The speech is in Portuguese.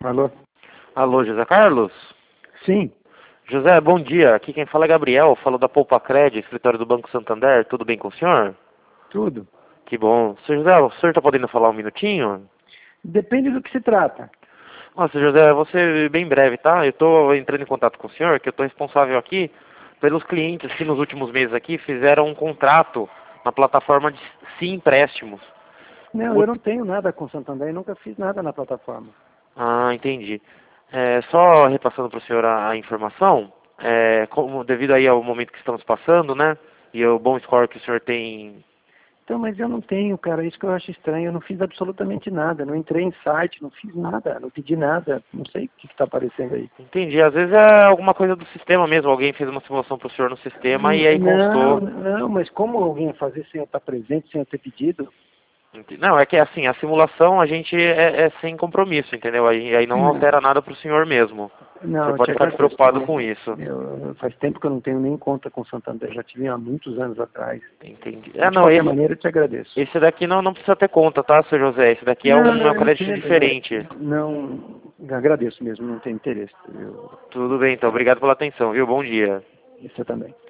Alô? Alô, José Carlos? Sim, José, bom dia. Aqui quem fala é Gabriel, falo da Poupa-Cred, escritório do Banco Santander. Tudo bem com o senhor? tudo. Que bom. Seu José, o senhor está podendo falar um minutinho? Depende do que se trata. Nossa, José, vou ser bem breve, tá? Eu estou entrando em contato com o senhor, que eu estou responsável aqui pelos clientes que nos últimos meses aqui fizeram um contrato na plataforma de Sim Empréstimos. Não, O- eu não tenho nada com Santander, nunca fiz nada na plataforma. Ah, entendi. Só repassando para o senhor a informação, como, devido aí ao momento que estamos passando, né? E o bom score que o senhor tem. Então, mas eu não tenho, cara, isso que eu acho estranho. Eu não fiz absolutamente nada, não entrei em site, não fiz nada, não pedi nada. Não sei o que está aparecendo aí. Entendi. Às vezes é alguma coisa do sistema mesmo. Alguém fez uma simulação para o senhor no sistema e aí Não, constou. não, mas como alguém ia fazer sem eu estar presente, sem eu ter pedido? Não, é que assim, a simulação a gente é sem compromisso, entendeu? Aí não altera nada para o senhor mesmo. O Não, senhor eu te pode ficar agradeço. despreocupado com isso. Faz tempo que eu não tenho nem conta com Santander, já tive há muitos anos atrás. Entendi. De Não, qualquer maneira, eu te agradeço. esse daqui não precisa ter conta, tá, seu José? Esse daqui Não, é não, um eu crédito entendo. diferente. Não, agradeço mesmo, não tenho interesse. Tudo bem, então. Obrigado pela atenção, viu? Bom dia. Você também.